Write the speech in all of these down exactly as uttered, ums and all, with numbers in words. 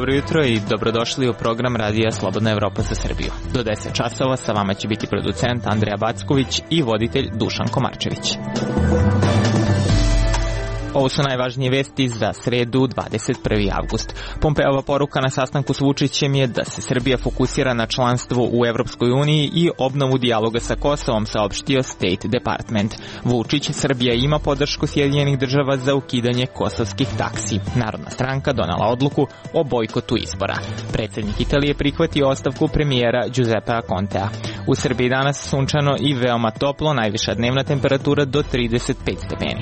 Dobro jutro i dobrodošli u program Radija Slobodna Evropa za Srbiju. Do deset časova sa vama će biti producent Andreja Backović i voditelj Dušan Komarčević. Ovo su najvažnije vesti za sredu dvadeset prvi avgust. Pompeova poruka na sastanku s Vučićem je da se Srbija fokusira na članstvo u Evropskoj uniji i obnovu dijaloga sa Kosovom, saopštio State Department. Vučić, Srbija ima podršku Sjedinjenih država za ukidanje kosovskih taksi. Narodna stranka donala odluku o bojkotu izbora. Predsjednik Italije prihvatio ostavku premijera Giuseppea Contea. U Srbiji danas sunčano i veoma toplo, najviša dnevna temperatura do trideset pet stepeni.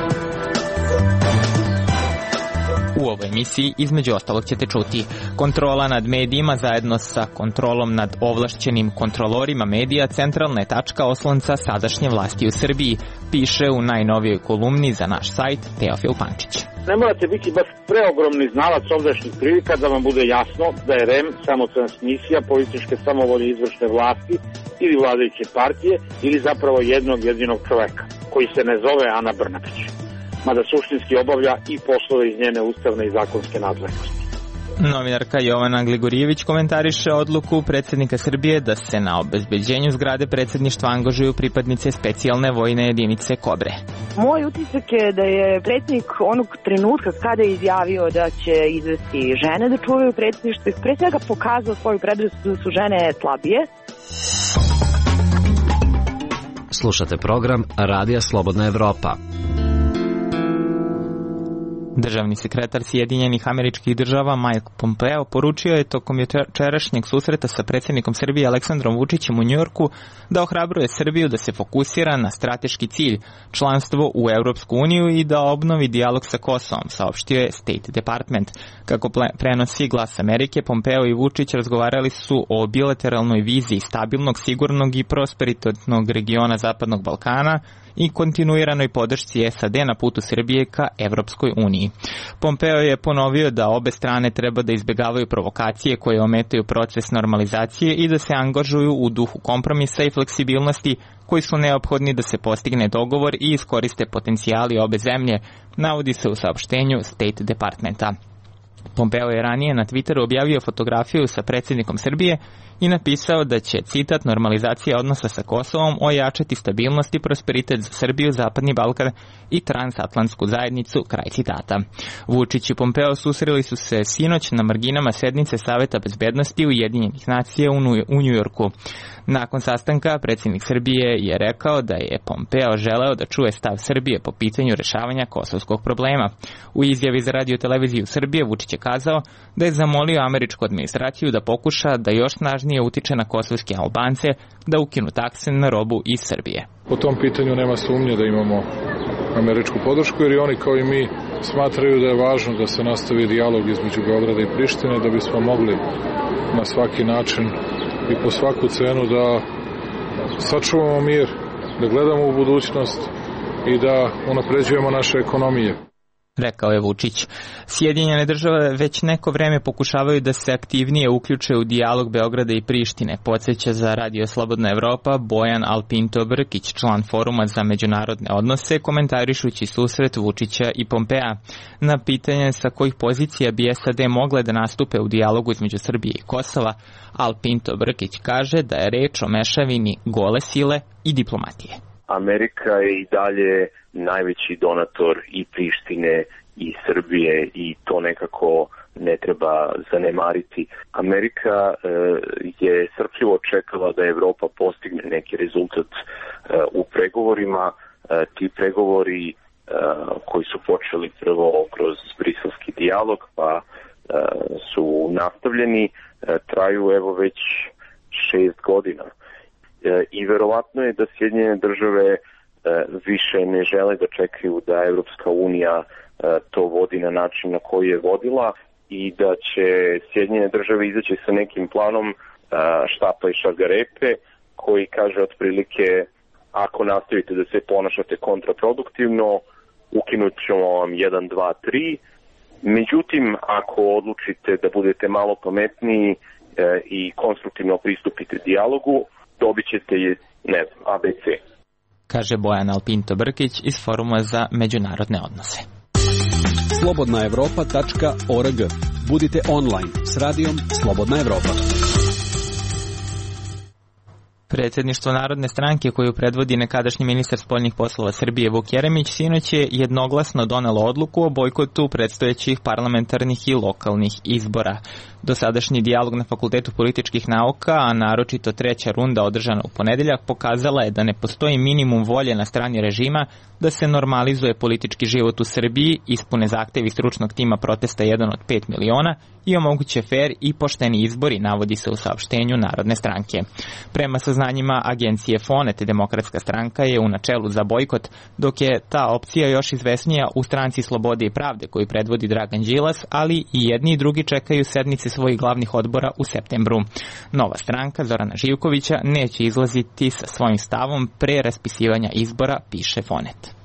U ovoj emisiji između ostalog ćete čuti: kontrola nad medijima zajedno sa kontrolom nad ovlašćenim kontrolorima medija centralna je tačka oslonca sadašnje vlasti u Srbiji, piše u najnovijoj kolumni za naš sajt Teofil Pančić. Ne morate biti baš preogromni znalac ovdašnjih prilika da vam bude jasno da je R E M samo transmisija političke samovolje izvršne vlasti ili vladajuće partije ili zapravo jednog jedinog čoveka koji se ne zove Ana Brnabić, mada suštinski obavlja i poslove iz njene ustavne i zakonske nadležnosti. Novinarka Jovana Gligorijević komentariše odluku predsjednika Srbije da se na obezbeđenju zgrade predsjedništva angažuju pripadnice specijalne vojne jedinice Kobre. Moj utisak je da je predsjednik onog trenutka kada je izjavio da će izvesti žene da čuvaju predsjedništvo, pre svega pokazao svoju predrasudu da su žene slabije. Slušate program Radija Slobodna Evropa. Državni sekretar Sjedinjenih Američkih Država Mike Pompeo poručio je tokom jučerašnjeg susreta sa predsjednikom Srbije Aleksandrom Vučićem u Njujorku da ohrabruje Srbiju da se fokusira na strateški cilj, članstvo u Evropsku uniju i da obnovi dijalog sa Kosovom, saopštio je State Department. Kako prenosi Glas Amerike, Pompeo i Vučić razgovarali su o bilateralnoj viziji stabilnog, sigurnog i prosperitetnog regiona Zapadnog Balkana i kontinuiranoj podršci S A D na putu Srbije ka Evropskoj uniji. Pompeo je ponovio da obe strane treba da izbjegavaju provokacije koje ometaju proces normalizacije i da se angažuju u duhu kompromisa i fleksibilnosti koji su neophodni da se postigne dogovor i iskoriste potencijali obe zemlje, navodi se u saopštenju State Departmenta. Pompeo je ranije na Twitteru objavio fotografiju sa predsjednikom Srbije i napisao da će, citat, normalizacija odnosa sa Kosovom ojačati stabilnost i prosperitet za Srbiju, Zapadni Balkan i transatlantsku zajednicu, kraj citata. Vučić i Pompeo susreli su se sinoć na marginama sednice Saveta bezbednosti Ujedinjenih nacija u Njujorku. Nakon sastanka, predsjednik Srbije je rekao da je Pompeo želeo da čuje stav Srbije po pitanju rešavanja kosovskog problema. U izjavi za radio televiziju Srbije Vučić je kazao da je zamolio američku administraciju da pokuša da još snažnije utiče na kosovske Albance da ukinu takse na robu iz Srbije. Po tom pitanju nema sumnje da imamo američku podršku, jer i oni kao i mi smatraju da je važno da se nastavi dijalog između Beograda i Prištine, da bismo mogli na svaki način i po svaku cenu da sačuvamo mir, da gledamo u budućnost i da unapređujemo naše ekonomije, rekao je Vučić. Sjedinjene države već neko vreme pokušavaju da se aktivnije uključe u dijalog Beograda i Prištine, podsjeća za Radio Slobodna Evropa Bojan Alpinto Brkić, član Foruma za međunarodne odnose, komentarišući susret Vučića i Pompea. Na pitanje sa kojih pozicija bi S A D mogle da nastupe u dijalogu između Srbije i Kosova, Alpinto Brkić kaže da je reč o mešavini gole sile i diplomatije. Amerika je i dalje najveći donator i Prištine i Srbije i to nekako ne treba zanemariti. Amerika e, je strpljivo čekala da Evropa postigne neki rezultat e, u pregovorima. E, ti pregovori e, koji su počeli prvo kroz briselski dijalog pa e, su nastavljeni, e, traju evo već šest godina. I verovatno je da Sjedinjene države više ne žele da čekaju da Evropska unija to vodi na način na koji je vodila i da će Sjedinjene države izaći sa nekim planom štapa i šargarepe koji kaže otprilike ako nastavite da se ponašate kontraproduktivno, ukinut ćemo vam jedan, dva, tri. Međutim, ako odlučite da budete malo pametniji i konstruktivno pristupite dijalogu, dobit ćete je, ne znam, A B C. Kaže Bojan Alpinto Brkić iz Foruma za međunarodne odnose. slobodna evropa tačka org. Budite online s radijom Slobodna Evropa. Predsjedništvo Narodne stranke koju predvodi nekadašnji ministar spoljnih poslova Srbije Vuk Jeremić sinoć je jednoglasno donelo odluku o bojkotu predstojećih parlamentarnih i lokalnih izbora. Dosadašnji dijalog na Fakultetu političkih nauka, a naročito treća runda održana u ponedeljak, pokazala je da ne postoji minimum volje na strani režima da se normalizuje politički život u Srbiji, ispune zahtevi stručnog tima protesta jedan od pet miliona i omoguće fer i pošteni izbori, navodi se u saopštenju Narodne stranke. Prema saznanjima agencije Fonet, Demokratska stranka je u načelu za bojkot, dok je ta opcija još izvesnija u Stranci Slobode i pravde koju predvodi Dragan Đilas, ali i jedni i drugi čekaju sednice svojih glavnih odbora u septembru. Nova stranka Zorana Živkovića neće izlaziti sa svojim stavom pre raspisivanja izbora, piše Fonet.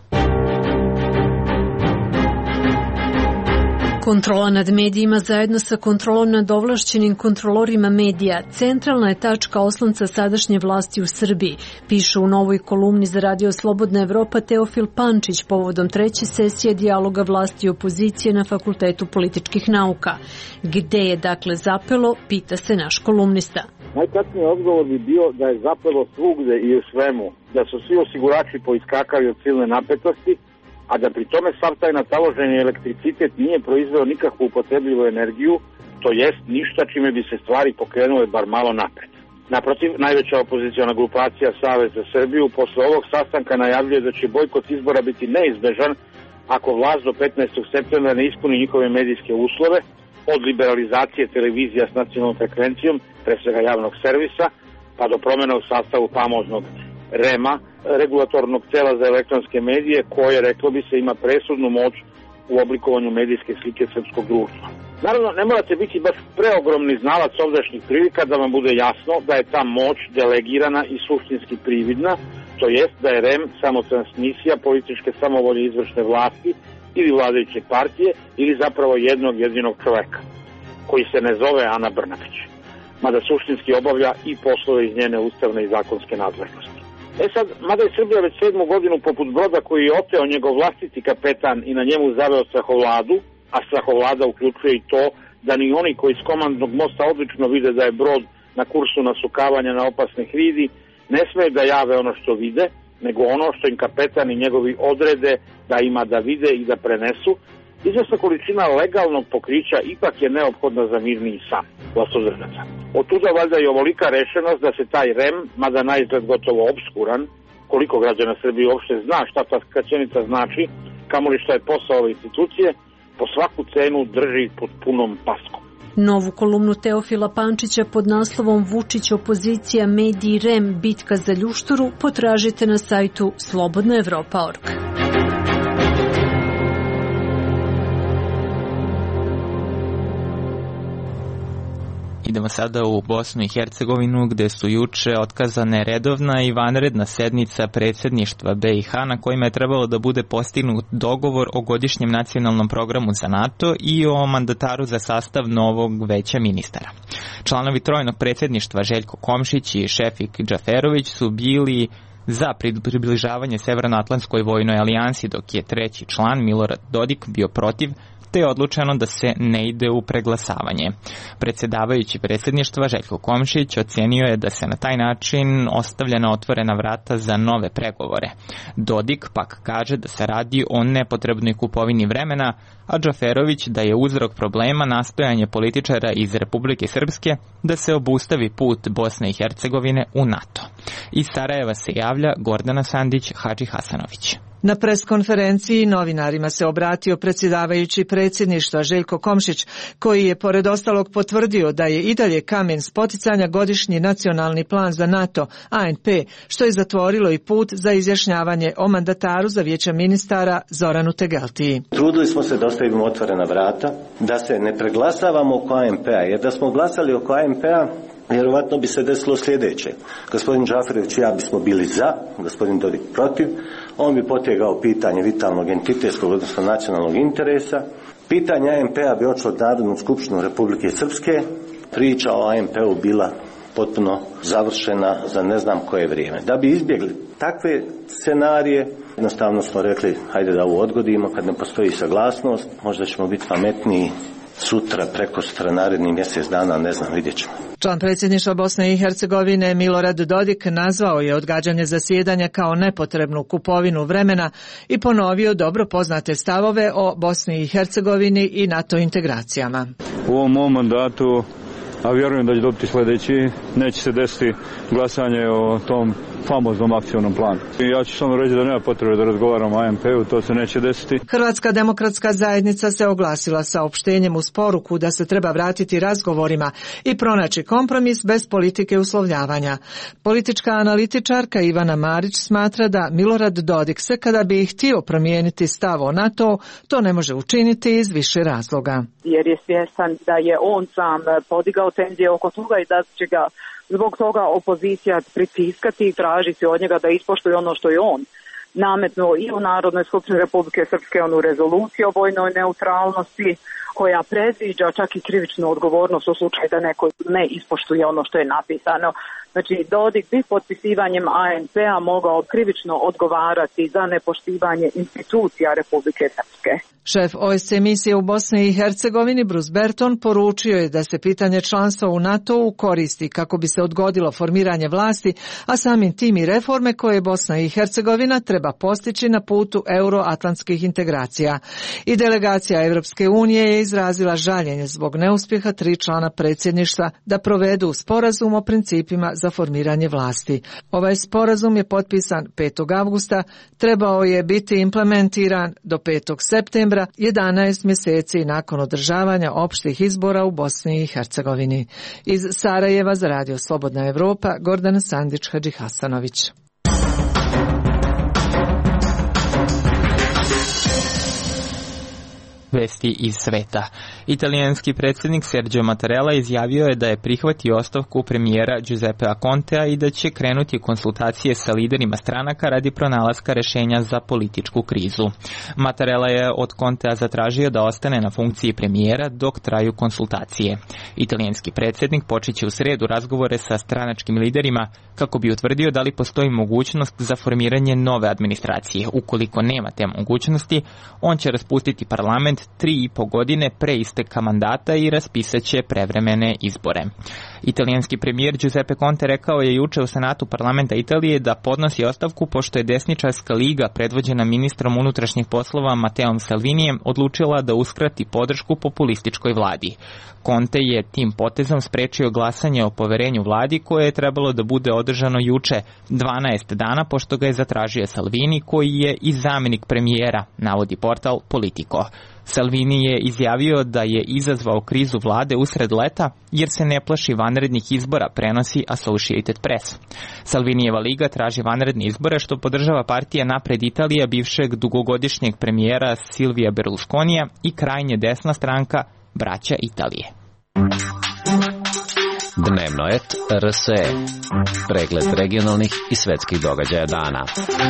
Kontrola nad medijima zajedno sa kontrolom nad ovlašćenim kontrolorima medija centralna je tačka oslonca sadašnje vlasti u Srbiji, piše u novoj kolumni za Radio Slobodna Evropa Teofil Pančić povodom treće sesije dijaloga vlasti i opozicije na Fakultetu političkih nauka. Gde je dakle zapelo, pita se naš kolumnista. Najkasniji odgovor bi bio da je zapelo svugde i u svemu, da su svi osigurači poiskakali od silne napetosti, a da pri tome sav taj nataloženi elektricitet nije proizveo nikakvu upotrebljivu energiju, to jest ništa čime bi se stvari pokrenule bar malo napred. Naprotiv, najveća opoziciona grupacija Savez za Srbiju posle ovog sastanka najavljuje da će bojkot izbora biti neizbežan ako vlast do petnaestog septembra ne ispuni njihove medijske uslove, od liberalizacije televizija s nacionalnom frekvencijom, pre svega javnog servisa, pa do promjena u sastavu famoznog REM-a, regulatornog tela za elektronske medije, koje, reklo bi se, ima presudnu moć u oblikovanju medijske slike srpskog društva. Naravno, ne morate biti baš preogromni znalac ovdašnjih prilika da vam bude jasno da je ta moć delegirana i suštinski prividna, to jest da je REM samo transmisija političke samovolje izvršne vlasti ili vladajuće partije ili zapravo jednog jedinog čoveka, koji se ne zove Ana Brnabić, mada suštinski obavlja i poslove iz njene ustavne i zakonske nadležnosti. E sad, mada je Srbija već sedmu godinu poput broda koji je oteo njegov vlastiti kapetan i na njemu zaveo strahovladu, a strahovlada uključuje i to da ni oni koji s komandnog mosta odlično vide da je brod na kursu nasukavanja na opasne hridi, ne smeju da jave ono što vide, nego ono što im kapetan i njegovi odrede da ima da vide i da prenesu. Izvesna količina legalnog pokrića ipak je neophodna za mirniji san vlastodržaca. Od tuda valjda i ovolika rešenost da se taj REM, mada naizgled gotovo obskuran, koliko građana Srbije uopšte zna šta ta skraćenica znači, kamoli šta je posao ove institucije, po svaku cenu drži pod punom paskom. Novu kolumnu Teofila Pančića pod naslovom Vučić opozicija mediji REM bitka za ljušturu potražite na sajtu slobodna evropa tačka org. Idemo sada u Bosnu i Hercegovinu, gde su juče otkazane redovna i vanredna sednica predsjedništva B i H na kojima je trebalo da bude postignut dogovor o godišnjem nacionalnom programu za NATO i o mandataru za sastav novog veća ministara. Članovi trojnog predsjedništva Željko Komšić i Šefik Džaferović su bili za približavanje Severnoatlantskoj vojnoj alijansi, dok je treći član Milorad Dodik bio protiv, te je odlučeno da se ne ide u preglasavanje. Predsjedavajući predsjedništva Željko Komšić ocenio je da se na taj način ostavljena otvorena vrata za nove pregovore. Dodik pak kaže da se radi o nepotrebnoj kupovini vremena, a Džaferović da je uzrok problema nastojanje političara iz Republike Srpske da se obustavi put Bosne i Hercegovine u NATO. Iz Sarajeva se javlja Gordana Sandić Hadži Hasanović. Na preskonferenciji novinarima se obratio predsjedavajući predsjedništva Željko Komšić, koji je pored ostalog potvrdio da je i dalje kamen spoticanja godišnji nacionalni plan za NATO, A N P, što je zatvorilo i put za izjašnjavanje o mandataru za vijeća ministara Zoranu Tegeltiji. Trudili smo se da ostavimo otvorena vrata, da se ne preglasavamo oko A N P-a, jer da smo glasali oko A N P-a, vjerovatno bi se desilo sljedeće. Gospodin Džaferović i ja bismo bili za, gospodin Dodik protiv. On bi potegao pitanje vitalnog entitetskog, odnosno nacionalnog interesa. Pitanje A N P-a bi odšlo od Narodnu skupštinu Republike Srpske. Priča o A N P-u bila potpuno završena za ne znam koje vrijeme. Da bi izbjegli takve scenarije, jednostavno smo rekli, hajde da ovo odgodimo, kad ne postoji saglasnost, možda ćemo biti pametniji sutra, prekosutra, naredni mjesec dana, ne znam, vidjet ćemo. Član predsjedništva Bosne i Hercegovine Milorad Dodik nazvao je odgađanje zasjedanja kao nepotrebnu kupovinu vremena i ponovio dobro poznate stavove o Bosni i Hercegovini i NATO integracijama. U ovom mom mandatu, a vjerujem da će dobiti sljedeći, neće se desiti glasanje o tom famoznom akcionom planu. I ja ću samo reći da nema potrebe da razgovaramo o A M P-u, to se neće desiti. Hrvatska demokratska zajednica se oglasila saopštenjem uz poruku da se treba vratiti razgovorima i pronaći kompromis bez politike uslovljavanja. Politička analitičarka Ivana Marić smatra da Milorad Dodik se kada bi htio promijeniti stav o NATO, to ne može učiniti iz više razloga. Jer je svjestan da je on sam podigao tenzije oko toga i da će ga zbog toga opozicija pritiskati i tražiti od njega da ispoštuje ono što je on nametnuo i u Narodnoj skupštini Republike Srpske, onu rezoluciju o vojnoj neutralnosti koja predviđa čak i krivičnu odgovornost u slučaju da neko ne ispoštuje ono što je napisano. Znači, Dodik bi potpisivanjem A M P-a mogao krivično odgovarati za nepoštivanje institucija Republike Srpske. Šef O S C E misije u Bosni i Hercegovini Bruce Berton poručio je da se pitanje članstva u NATO-u koristi kako bi se odgodilo formiranje vlasti, a samim tim i reforme koje Bosna i Hercegovina treba postići na putu euroatlantskih integracija. I delegacija Evropske unije je izrazila žaljenje zbog neuspjeha tri člana predsjedništva da provedu sporazum o principima za formiranje vlasti. Ovaj sporazum je potpisan petog avgusta, trebao je biti implementiran do petog septembra, jedanaest mjeseci nakon održavanja opštih izbora u Bosni i Hercegovini. Iz Sarajeva za Radio Slobodna Evropa, Gordana Sandić-Hadžihasanović. Vesti iz sveta. Italijanski predsjednik Sergio Mattarella izjavio je da je prihvatio ostavku premijera Giuseppea Contea i da će krenuti konsultacije sa liderima stranaka radi pronalaska rješenja za političku krizu. Mattarella je od Contea zatražio da ostane na funkciji premijera dok traju konsultacije. Italijanski predsjednik počeće u sredu razgovore sa stranačkim liderima kako bi utvrdio da li postoji mogućnost za formiranje nove administracije. Ukoliko nema te mogućnosti, on će raspustiti parlament tri i po godine pre isteka mandata i raspisat će prevremene izbore. Italijanski premijer Giuseppe Conte rekao je juče u Senatu parlamenta Italije da podnosi ostavku pošto je desničarska liga predvođena ministrom unutrašnjih poslova Matteom Salvinijem odlučila da uskrati podršku populističkoj vladi. Conte je tim potezom sprečio glasanje o poverenju vladi koje je trebalo da bude održano juče dvanaest dana pošto ga je zatražio Salvini koji je i zamjenik premijera, navodi portal Politico. Salvini je izjavio da je izazvao krizu vlade usred leta jer se ne plaši vanrednih izbora, prenosi Associated Press. Salvinijeva liga traži vanredne izbore što podržava partija Napred Italija bivšeg dugogodišnjeg premijera Silvija Berlusconija i krajnje desna stranka Braća Italije. Dnevno et R S E. Pregled regionalnih i svetskih događaja dana.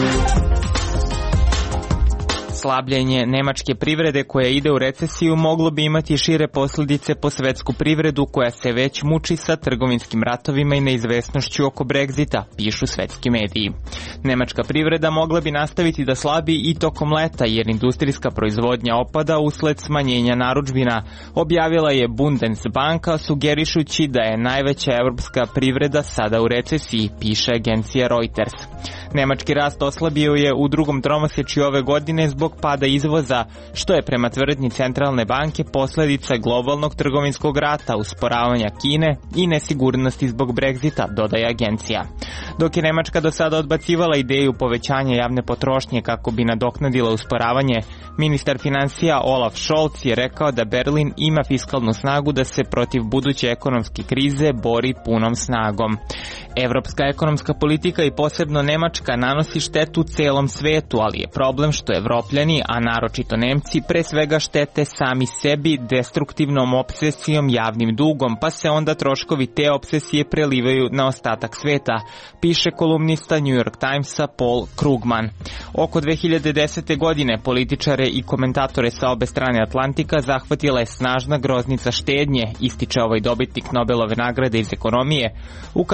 Slabljenje nemačke privrede koja ide u recesiju moglo bi imati šire posljedice po svetsku privredu koja se već muči sa trgovinskim ratovima i neizvesnošću oko Brexita, pišu svetski mediji. Nemačka privreda mogla bi nastaviti da slabi i tokom leta jer industrijska proizvodnja opada usled smanjenja narudžbina, objavila je Bundesbanka sugerišući da je najveća evropska privreda sada u recesiji, piše agencija Reuters. Nemački rast oslabio je u drugom tromesečju ove godine zbog pada izvoza, što je prema tvrdnji centralne banke posljedica globalnog trgovinskog rata, usporavanja Kine i nesigurnosti zbog Brexita, dodaje agencija. Dok je Nemačka do sada odbacivala ideju povećanja javne potrošnje kako bi nadoknadila usporavanje, ministar financija Olaf Scholz je rekao da Berlin ima fiskalnu snagu da se protiv buduće ekonomske krize bori punom snagom. Evropska ekonomska politika i posebno Nemačka nanosi štetu celom svetu, ali je problem što Evropljani, a naročito Nemci, pre svega štete sami sebi destruktivnom obsesijom javnim dugom, pa se onda troškovi te obsesije prelivaju na ostatak sveta, piše kolumnista New York Timesa Paul Krugman. Oko dve hiljade desete. godine političare i komentatore sa obe strane Atlantika zahvatila je snažna groznica štednje, ističe ovaj dobitnik Nobelove nagrade iz ekonomije, ukazujući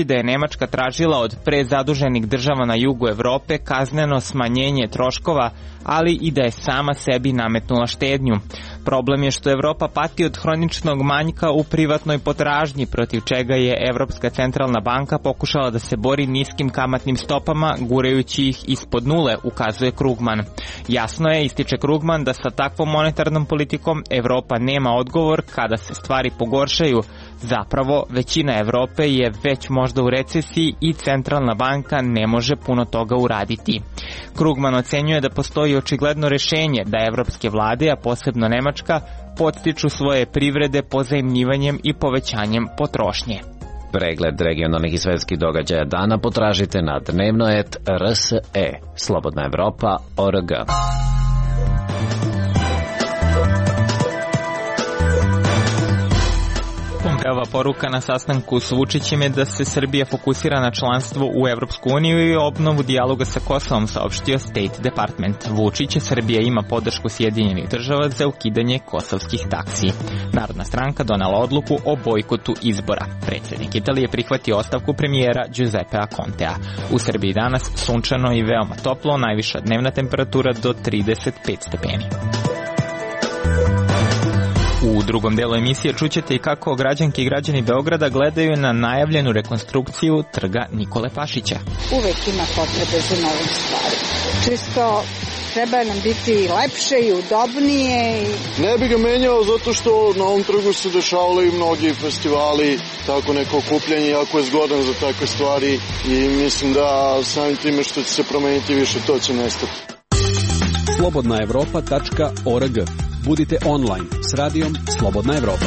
reći da je Nemačka tražila od prezaduženih država na jugu Evrope kazneno smanjenje troškova, ali i da je sama sebi nametnula štednju. Problem je što Evropa pati od hroničnog manjka u privatnoj potražnji, protiv čega je Evropska centralna banka pokušala da se bori niskim kamatnim stopama, gurajući ih ispod nule, ukazuje Krugman. Jasno je, ističe Krugman, da sa takvom monetarnom politikom Evropa nema odgovor kada se stvari pogoršaju. Zapravo, većina Evrope je već možda u recesiji i centralna banka ne može puno toga uraditi. Krugman ocenjuje da postoji očigledno rešenje da evropske vlade, a posebno Nemačka, podstiču svoje privrede pozajmljivanjem i povećanjem potrošnje. Pregled regionalnih i svetskih događaja dana potražite na dnevnoet R S E, Slobodna Evropa, O R G. Pompeova poruka na sastanku s Vučićem je da se Srbija fokusira na članstvo u Evropsku uniju i obnovu dijaloga sa Kosovom, saopštio State Department. Vučić, Srbija ima podršku Sjedinjenih država za ukidanje kosovskih taksi. Narodna stranka donala odluku o bojkotu izbora. Predsjednik Italije prihvatio ostavku premijera Giuseppea Contea. U Srbiji danas sunčano i veoma toplo, najviša dnevna temperatura do trideset pet stepeni. U drugom delu emisije čućete i kako građanke i građani Beograda gledaju na najavljenu rekonstrukciju trga Nikole Pašića. Uvek ima potrebe za novim stvarima. Čisto treba nam biti lepše i udobnije. Ne bi ga menjao zato što na ovom trgu se dešavali mnogi festivali, tako neko okupljanje, jako je zgodan za takve stvari i mislim da samim time što će se promeniti više to će nestati. slobodna evropa tačka org. Budite online s radijom Slobodna Evropa.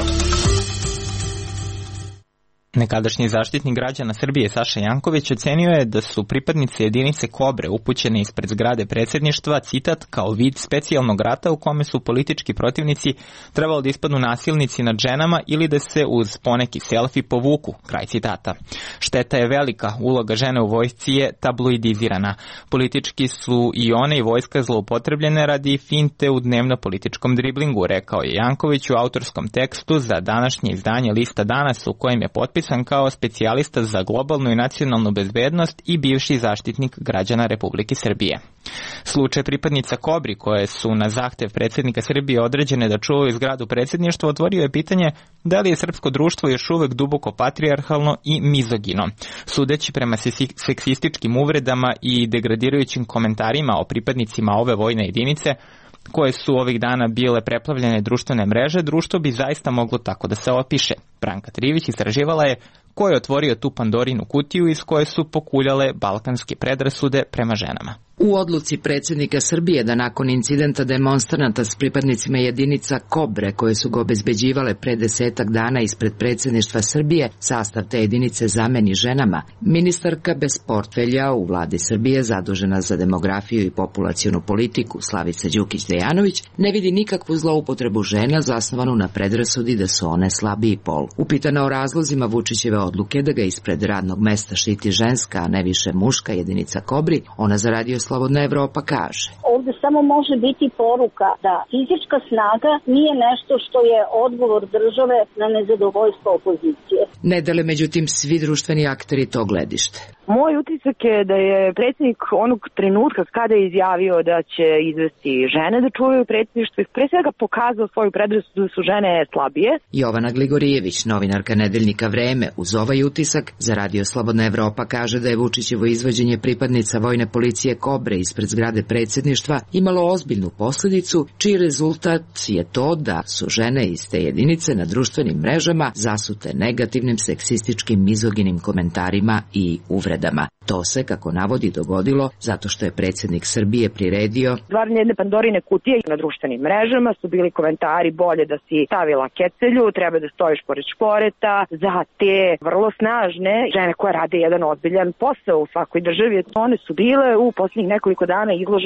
Nekadašnji zaštitnik građana Srbije Saša Janković ocenio je da su pripadnici jedinice Kobre upućene ispred zgrade predsjedništva, citat, kao vid specijalnog rata u kome su politički protivnici trebali da ispadnu nasilnici nad ženama ili da se uz poneki selfi povuku, kraj citata. Šteta je velika, uloga žene u vojsci je tabloidizirana. Politički su i one i vojska zloupotrebljene radi finte u dnevno-političkom driblingu, rekao je Janković u autorskom tekstu za današnje izdanje Lista Danas, u kojem je potpis kao specijalista za globalnu i nacionalnu bezbednost i bivši zaštitnik građana Republike Srbije. Slučaj pripadnica Kobri, koje su na zahtev predsjednika Srbije određene da čuvaju zgradu predsjedništva, otvorio je pitanje da li je srpsko društvo još uvek duboko patrijarhalno i mizogino. Sudeći prema seksističkim uvredama i degradirajućim komentarima o pripadnicima ove vojne jedinice, koje su ovih dana bile preplavljene društvene mreže, društvo bi zaista moglo tako da se opiše. Branka Trivić istraživala je ko je otvorio tu Pandorinu kutiju iz koje su pokuljale balkanske predrasude prema ženama. U odluci predsjednika Srbije da nakon incidenta demonstranata s pripadnicima jedinica Kobre koje su ga obezbeđivale pre desetak dana ispred predsjedništva Srbije, sastav te jedinice zameni ženama, ministarka bez portfelja u vladi Srbije zadužena za demografiju i populacionu politiku Slavica Đukić-Dejanović ne vidi nikakvu zloupotrebu žena zasnovanu na predrasudi da su one slabiji pol. Upitana o razlozima Vučićeve odluke da ga ispred radnog mesta štiti ženska, a ne više muška jedinica Kobri, ona za radio Slobodna Evropa kaže. Ovde samo može biti poruka da fizička snaga nije nešto što je odgovor države na nezadovoljstvo opozicije. Ne dele međutim svi društveni akteri to gledište. Moj utisak je da je predsjednik onog trenutka kada je izjavio da će izvesti žene da čuvaju predsjedništvo, pre svega pokazao svoju predrasudu da su žene slabije. Jovana Gligorijević, novinarka nedeljnika Vreme, uz ovaj utisak za radio Slobodna Evropa kaže da je Vučićevo izvođenje pripadnica vojne policije Kobre ispred zgrade predsjedništva imalo ozbiljnu posljedicu, čiji rezultat je to da su žene iz te jedinice na društvenim mrežama zasute negativnim seksističkim mizoginim komentarima i uvredama. To se, kako navodi, dogodilo zato što je predsjednik Srbije priredio Stvaranje jedne Pandorine kutije na društvenim mrežama su bili komentari bolje da si stavila kecelju, treba da stojiš pored šporeta, za te vrlo snažne žene koje rade jedan ozbiljan posao u svakoj državi. One su bile u posljednjih nekoliko dana izložene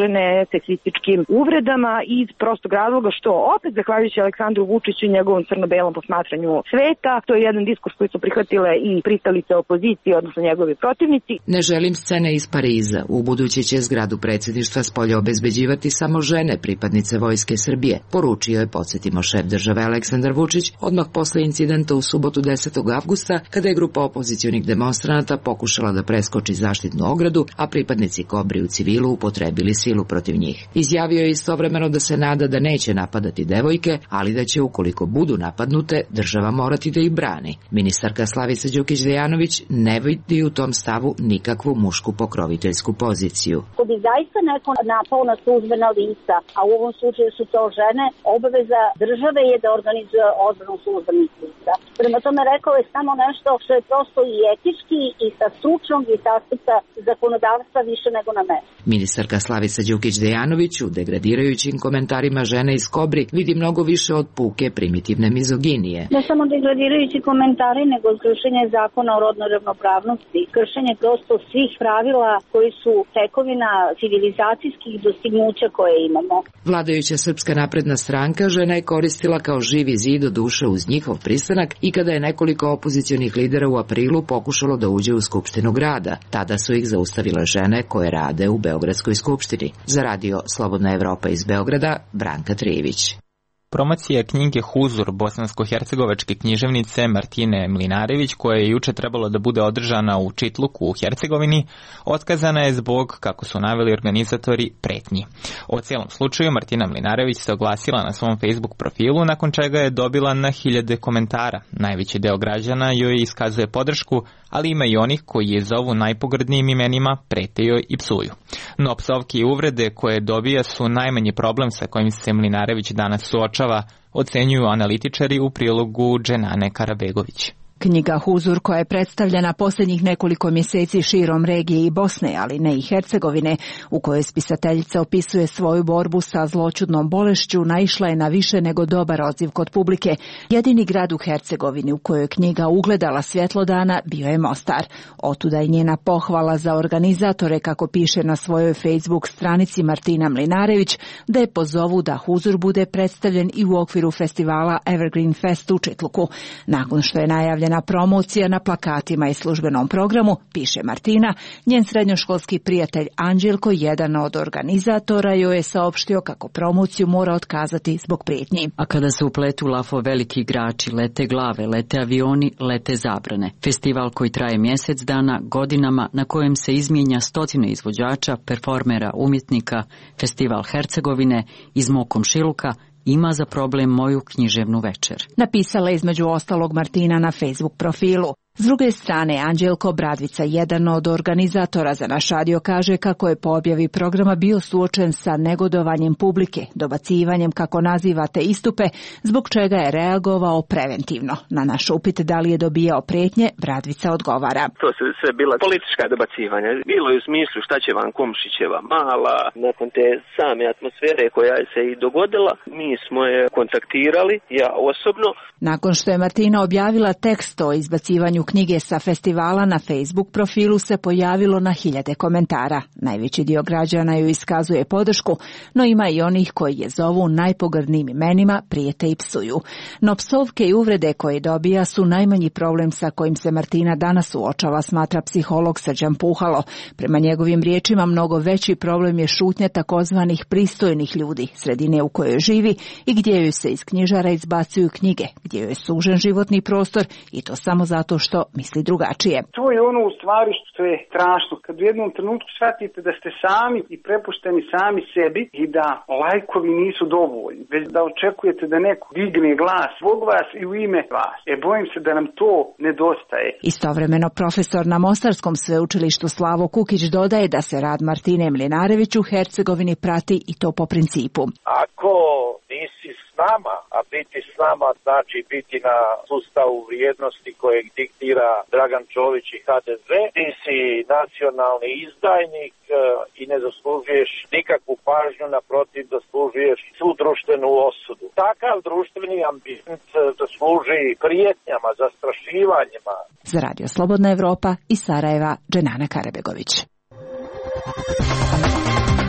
seksističkim uvredama iz prostog razloga što opet zahvaljujući Aleksandru Vučiću i njegovom crno-belom posmatranju sveta, to je jedan diskurs koji su prihvatile i pristalice opozicije, odnosno njegovi protivnici. Ne želim scene iz Pariza. U budući će zgradu predsjedništva spolja obezbeđivati samo žene pripadnice Vojske Srbije, poručio je, podsjetimo, šef države Aleksandar Vučić odmah posle incidenta u subotu desetog avgusta, kada je grupa opozicionih demonstranata pokušala da preskoči zaštitnu ogradu, a pripadnici Kobri u civilu upotrebili silu protiv njih. Izjavio je istovremeno da se nada da neće napadati devojke, ali da će, ukoliko budu napadnute, država morati da ih brani. Ministarka Slavica Đukić-Dejanović ne vidi u tom stavu nikakvu mušku pokroviteljsku poziciju. Ako bi zaista neko napao na službena lica, a u ovom slučaju su to žene, obaveza države je da organizuje odbranu službenih lica. Prema tome rekao je samo nešto što je prosto i etički i sa stručnog i sa aspekta zakonodavstva više nego na mestu. Ministarka Slavica Đukić-Dejanović u degradirajućim komentarima žene iz Kobri vidi mnogo više od puke primitivne mizoginije. Ne samo degradirajući komentari, nego kršenje zakona o rodnoj ravnopravnosti, kršenje prosto svih pravila koji su tekovina civilizacijskih dostignuća koje imamo. Vladajuća Srpska napredna stranka žena je koristila kao živi zid do duše uz njihov pristanak i kada je nekoliko opozicionih lidera u aprilu pokušalo da uđe u Skupštinu grada. Tada su ih zaustavile žene koje rade u Beogradskoj skupštini. Za radio Slobodna Evropa iz Beograda, Branka Trijević. Promocija knjige Huzur bosansko-hercegovačke književnice Martine Mlinarević, koja je juče trebalo da bude održana u Čitluku u Hercegovini, otkazana je zbog, kako su naveli organizatori, pretnji. O cijelom slučaju Martina Mlinarević se oglasila na svom Facebook profilu, nakon čega je dobila na hiljade komentara. Najveći deo građana joj iskazuje podršku, ali ima i onih koji je zovu najpogrdnijim imenima, prete joj i psuju. No psovke i uvrede koje dobija su najmanji problem sa kojim se Mlinarević danas suočava, ocenjuju analitičari u prilogu Dženane Karabegović. Knjiga Huzur, koja je predstavljena posljednjih nekoliko mjeseci širom regije i Bosne, ali ne i Hercegovine, u kojoj spisateljica opisuje svoju borbu sa zloćudnom bolešću, naišla je na više nego dobar odziv kod publike. Jedini grad u Hercegovini u kojoj je knjiga ugledala svjetlo dana bio je Mostar. Otuda i njena pohvala za organizatore, kako piše na svojoj Facebook stranici Martina Mlinarević, da je pozovu da Huzur bude predstavljen i u okviru festivala Evergreen Fest u Čitluku. Nakon što je najavljen na promocija na plakatima i službenom programu, piše Martina, njen srednjoškolski prijatelj Anđelko, jedan od organizatora, joj je saopštio kako promociju mora otkazati zbog prijetnji. A kada se upletu lafo veliki igrači, lete glave, lete avioni, lete zabrane. Festival koji traje mjesec dana, godinama, na kojem se izmijenja stotine izvođača, performera, umjetnika, festival Hercegovine iz mog komšiluka, ima za problem moju književnu večer. Napisala je između ostalog Martina na Facebook profilu. S druge strane, Anđelko Bradvica, jedan od organizatora za naš radio, kaže kako je po objavi programa bio suočen sa negodovanjem publike, dobacivanjem, kako nazivate, istupe, zbog čega je reagovao preventivno. Na naš upit da li je dobijao prijetnje, Bradvica odgovara. To su sve bila politička dobacivanja. Bilo je u smislu šta će vam Komšićeva mala. Nakon te same atmosfere koja se i dogodila, mi smo je kontaktirali, ja osobno. Nakon što je Martina objavila tekst o izbacivanju knjige sa festivala, na Facebook profilu se pojavilo na hiljade komentara. Najveći dio građana ju iskazuje podršku, no ima i onih koji je zovu najpogrdnijim imenima, prijete i psuju. No psovke i uvrede koje dobija su najmanji problem sa kojim se Martina danas suočava, smatra psiholog Srđan Puhalo. Prema njegovim riječima, mnogo veći problem je šutnja takozvanih pristojnih ljudi, sredine u kojoj živi i gdje joj se iz knjižara izbacuju knjige, gdje joj je sužen životni prostor, i to samo zato što misli drugačije. To je ono u stvari što je strašno. Kad u jednom trenutku shvatite da ste sami i prepušteni sami sebi i da lajkovi nisu dovoljni, već da očekujete da neko digne glas zbog vas i u ime vas. E, bojim se da nam to nedostaje. Istovremeno profesor na Mostarskom sveučilištu Slavo Kukić dodaje da se rad Martine Mlinarević u Hercegovini prati i to po principu. Ako nisi s nama, a biti s nama znači biti na sustavu vrijednosti kojeg diktira Dragan Čović i ha de ze, ti si nacionalni izdajnik i ne zaslužuješ nikakvu pažnju, naprotiv zaslužuješ svu društvenu osudu. Takav društveni ambijent zasluži prijetnjama, zastrašivanjima. Za radio Slobodna Evropa iz Sarajeva, Dženana Karabegović.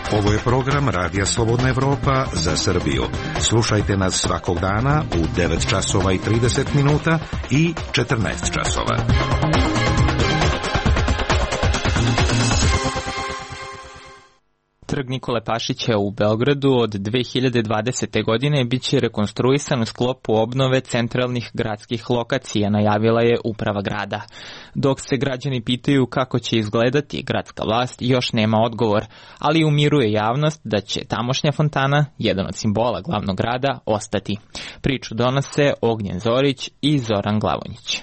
Ovo je program Radija Slobodna Evropa za Srbiju. Slušajte nas svakog dana u devet časova i trideset minuta i četrnaest časova. Trg Nikole Pašića u Beogradu od dve hiljade dvadesete. godine biće rekonstruisan u sklopu obnove centralnih gradskih lokacija, najavila je uprava grada. Dok se građani pitaju kako će izgledati gradska vlast, još nema odgovor, ali umiruje javnost da će tamošnja fontana, jedan od simbola glavnog grada, ostati. Priču donose Ognjen Zorić i Zoran Glavonjić.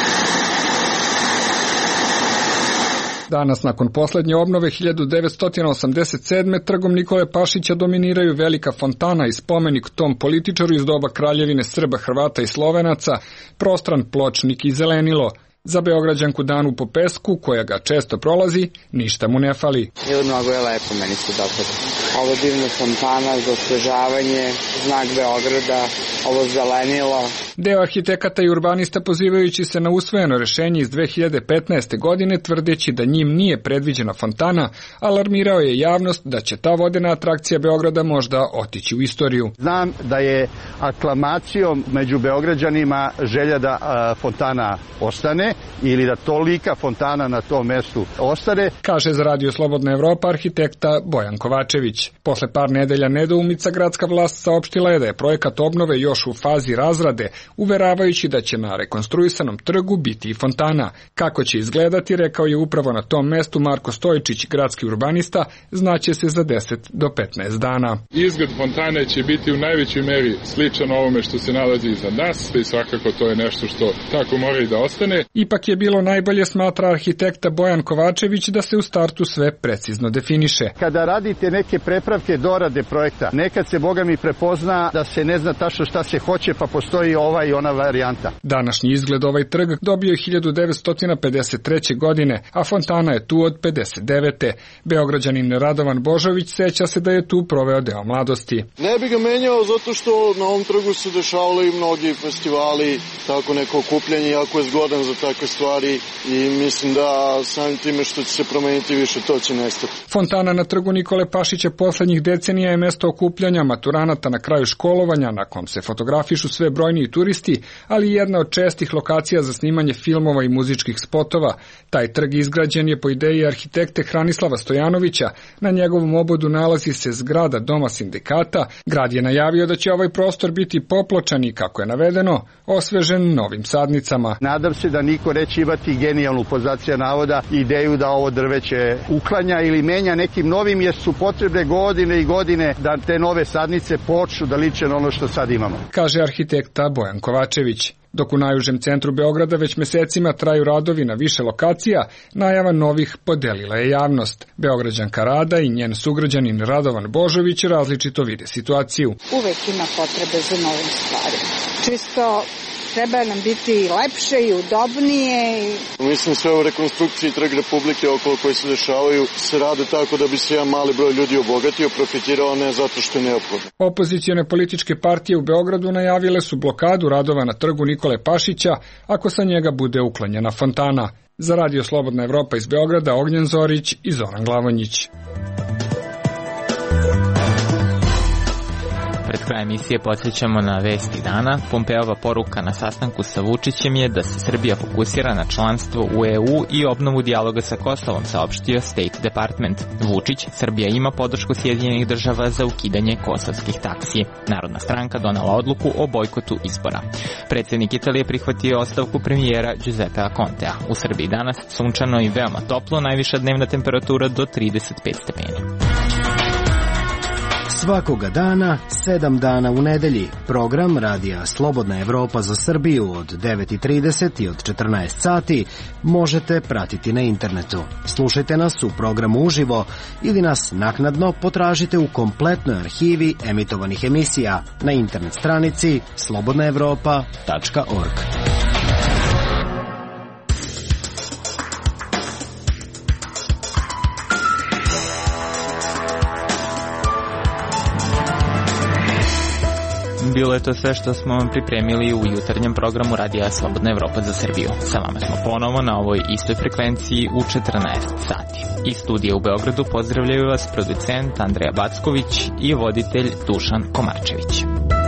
Danas, nakon poslednje obnove hiljadu devetsto osamdeset sedme. trgom Nikole Pašića dominiraju velika fontana i spomenik tom političaru iz doba Kraljevine Srba, Hrvata i Slovenaca, prostran pločnik i zelenilo. Za Beograđanku Danu Popesku, koja ga često prolazi, ništa mu ne fali. Ili mnogo je lepo, meni se dopada. Ovo divna fontana za osvežavanje, znak Beograda, ovo zelenilo. Deo arhitekata i urbanista, pozivajući se na usvojeno rešenje iz dve hiljade petnaeste. godine, tvrdeći da njim nije predviđena fontana, alarmirao je javnost da će ta vodena atrakcija Beograda možda otići u istoriju. Znam da je aklamacijom među Beograđanima želja da a, fontana ostane, ili da tolika fontana na tom mestu ostane, kaže za Radio Slobodna Evropa arhitekta Bojan Kovačević. Posle par nedelja nedoumica, gradska vlast saopštila je da je projekat obnove još u fazi razrade, uveravajući da će na rekonstruisanom trgu biti i fontana. Kako će izgledati, rekao je upravo na tom mestu Marko Stojičić, gradski urbanista, znaće se za deset do petnaest dana. Izgled fontane će biti u najvećoj meri sličan ovome što se nalazi iza nas, i svakako to je nešto što tako mora i da ostane. Ipak je bilo najbolje, smatra arhitekta Bojan Kovačević, da se u startu sve precizno definiše. Kada radite neke prepravke dorade projekta, nekad se Boga mi prepozna da se ne zna tačno šta se hoće, pa postoji ova i ona varijanta. Današnji izgled ovaj trg dobio je hiljadu devetsto pedeset treće. godine, a fontana je tu od pedeset devete. Beograđanin Radovan Božović seća se da je tu proveo deo mladosti. Ne bi ga menjao zato što na ovom trgu se dešavali mnogi festivali, tako neko okupljanje, jako je zgodan za takve stvari i mislim da samim time što će se promeniti više, to će nestati. Fontana na trgu Nikole Pašića poslednjih decenija je mesto okupljanja maturanata na kraju školovanja, na kom se fotografišu sve brojniji turisti, ali jedna od čestih lokacija za snimanje filmova i muzičkih spotova. Taj trg izgrađen je po ideji arhitekte Hranislava Stojanovića. Na njegovom obodu nalazi se zgrada Doma sindikata. Grad je najavio da će ovaj prostor biti popločan i, kako je navedeno, osvežen novim sadnicama. Nadam se da niko neće imati genijalnu, pozacija navoda, ideju da ovo drveće uklanja ili menja nekim novim, jer su potrebne godine i godine da te nove sadnice počnu da liče na ono što sad imamo, kaže arhitekta Bojan Kovačević. Dok u najužem centru Beograda već mesecima traju radovi na više lokacija, najava novih podelila je javnost. Beograđanka Rada i njen sugrađanin Radovan Božović različito vide situaciju. Uvek ima potrebe za novim stvarima. Čisto treba nam biti lepše i udobnije. Mislim, sve u rekonstrukciji Trg Republike okolo koji se dešavaju se rade tako da bi se jedan mali broj ljudi obogatio, profitirao, ne zato što je neophodno. Opozicione političke partije u Beogradu najavile su blokadu radova na trgu Nikole Pašića ako sa njega bude uklonjena fontana. Za Radio Slobodna Evropa iz Beograda, Ognjen Zorić i Zoran Glavonjić. Pred krajem emisije podsjećamo na vesti dana. Pompeova poruka na sastanku sa Vučićem je da se Srbija fokusira na članstvo u E U i obnovu dijaloga sa Kosovom, saopštio State Department. Vučić, Srbija ima podršku Sjedinjenih država za ukidanje kosovskih taksi. Narodna stranka donela odluku o bojkotu izbora. Predsjednik Italije prihvatio ostavku premijera Giuseppea Contea. U Srbiji danas sunčano i veoma toplo, najviša dnevna temperatura do trideset pet stepeni. Svakoga dana, sedam dana u nedelji. Program Radija Slobodna Evropa za Srbiju od devet i trideset i od četrnaest sati možete pratiti na internetu. Slušajte nas u programu uživo ili nas naknadno potražite u kompletnoj arhivi emitovanih emisija na internet stranici slobodna evropa tačka org. Bilo je to sve što smo vam pripremili u jutarnjem programu Radija Slobodna Evropa za Srbiju. Sa vama smo ponovo na ovoj istoj frekvenciji u četrnaest sati. Iz studija u Beogradu pozdravljaju vas producent Andreja Backović i voditelj Dušan Komarčević.